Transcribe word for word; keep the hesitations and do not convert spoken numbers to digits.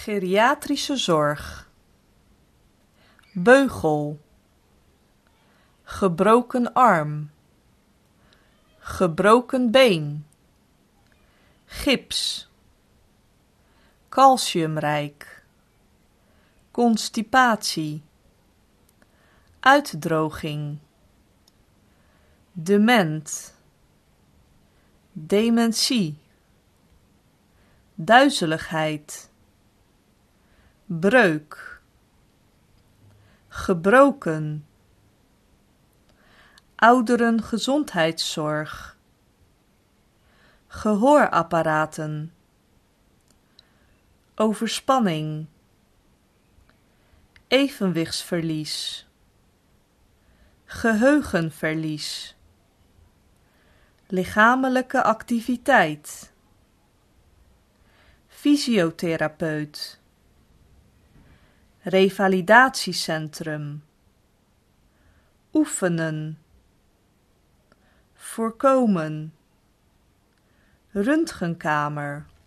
Geriatrische zorg. Beugel. Gebroken arm. Gebroken been. Gips. Calciumrijk. Constipatie. Uitdroging. Dement. Dementie. Duizeligheid. Breuk. Gebroken. Ouderengezondheidszorg. Gehoorapparaten. Overspanning. Evenwichtsverlies. Geheugenverlies. Lichamelijke activiteit. Fysiotherapeut. Revalidatiecentrum. Oefenen. Voorkomen. Röntgenkamer.